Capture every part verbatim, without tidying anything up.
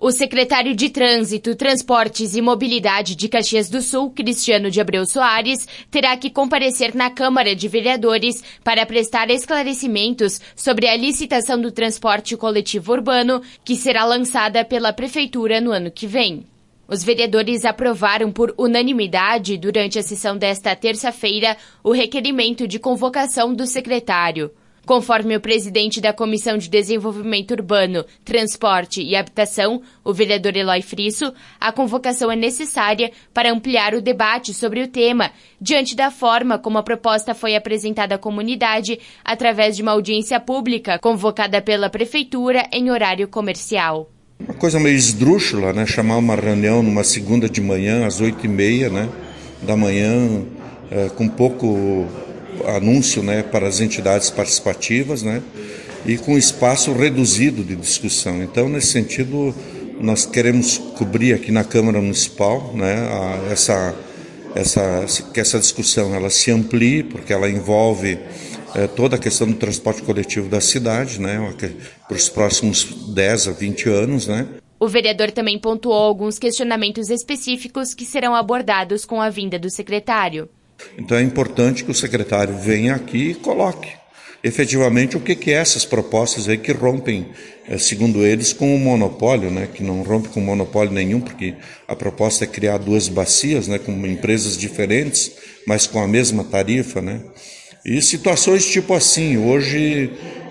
O secretário de Trânsito, Transportes e Mobilidade de Caxias do Sul, Cristiano de Abreu Soares, terá que comparecer na Câmara de Vereadores para prestar esclarecimentos sobre a licitação do transporte coletivo urbano, que será lançada pela Prefeitura no ano que vem. Os vereadores aprovaram por unanimidade, durante a sessão desta terça-feira, o requerimento de convocação do secretário. Conforme o presidente da Comissão de Desenvolvimento Urbano, Transporte e Habitação, o vereador Eloy Frisso, a convocação é necessária para ampliar o debate sobre o tema, diante da forma como a proposta foi apresentada à comunidade através de uma audiência pública convocada pela Prefeitura em horário comercial. Uma coisa meio esdrúxula, né? Chamar uma reunião numa segunda de manhã, às oito e meia, né, da manhã, é, com pouco anúncio, né, para as entidades participativas, né, e com espaço reduzido de discussão. Então, nesse sentido, nós queremos cobrir aqui na Câmara Municipal, né, a, essa, essa, que essa discussão ela se amplie, porque ela envolve é, toda a questão do transporte coletivo da cidade, né, para os próximos dez a vinte anos, né. O vereador também pontuou alguns questionamentos específicos que serão abordados com a vinda do secretário. Então é importante que o secretário venha aqui e coloque efetivamente o que que é essas propostas aí que rompem, segundo eles, com o monopólio, né, que não rompe com monopólio nenhum, porque a proposta é criar duas bacias, né, com empresas diferentes, mas com a mesma tarifa, né. E situações tipo assim, hoje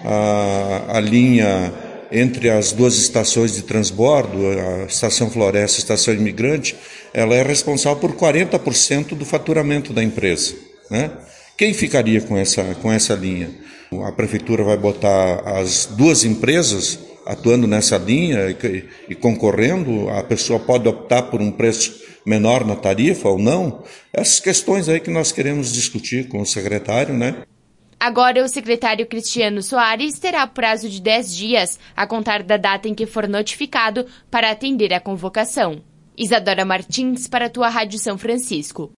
a, a linha entre as duas estações de transbordo, a Estação Floresta e a Estação Imigrante, ela é responsável por quarenta por cento do faturamento da empresa, né? Quem ficaria com essa, com essa linha? A Prefeitura vai botar as duas empresas atuando nessa linha e, e concorrendo, a pessoa pode optar por um preço menor na tarifa ou não? Essas questões aí que nós queremos discutir com o secretário, né? Agora, o secretário Cristiano Soares terá prazo de dez dias a contar da data em que for notificado para atender a convocação. Isadora Martins, para a tua Rádio São Francisco.